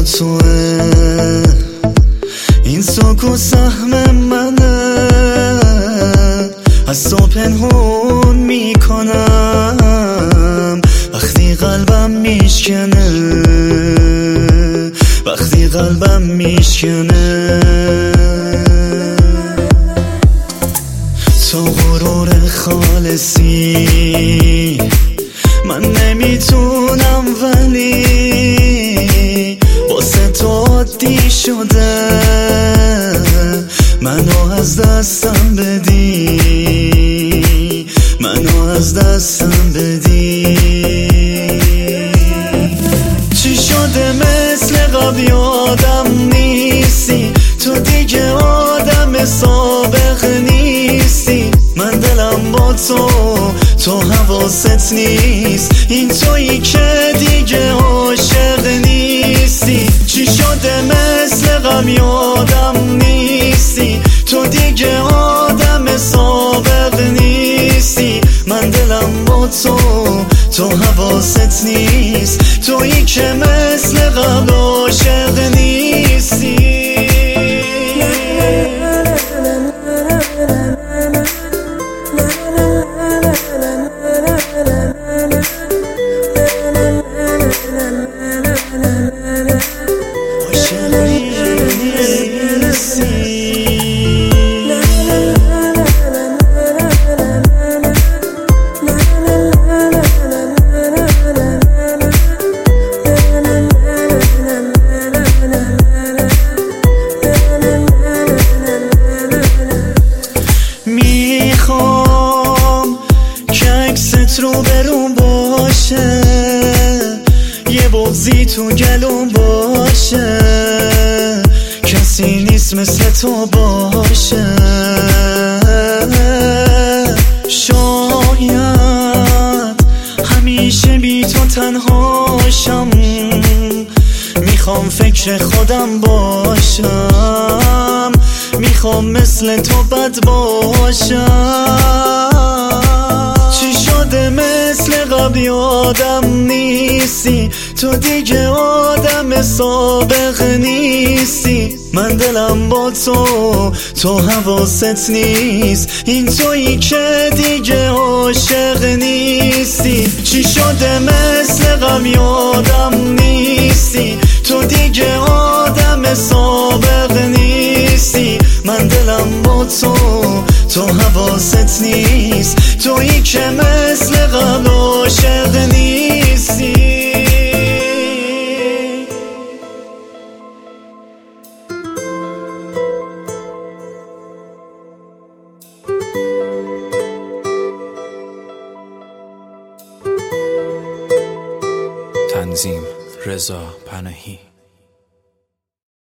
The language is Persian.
توه، این سکوت سهم منه، از تو پنهون میکنم وقتی قلبم میشکنه، وقتی قلبم میشکنه. تو غرور خالصی، من نمیتونم ولی واسه تو عادی شده منو از دستم بدی، منو از دستم بدی. چی شده مثل قبل یادم نیستی، تو دیگه آدم سابق نیستی. من دلم با تو حواست نیست، این تویی که دیگه عاشق نیستی. چی شده مثل غم یادم نیستی، تو دیگه آدم سابق نیستی. من دلم با تو حواست نیست، تویی که مثل قبل عاشق نیستی. میخوام که عکست رو برون باشه، یه بغضی تو گلوم باشه، کسی نیست مثل تو باشه. شاید همیشه بی تو تنهاشم، میخوام فکر خودم باشم، میخوام مثل تو بد باشم. چی شده مثل قبل یادم نیستی، تو دیگه آدم سابق نیستی. من دلم با تو حواست نیست، این تویی که دیگه عاشق نیستی. چی شده مثل قبل یادم نیستی، تو دیگه آدم سابق نیستی. من دلم با تو حواست نیست، تویی که مثل قبل عاشق نیستی. تنظیم رضا پناهی.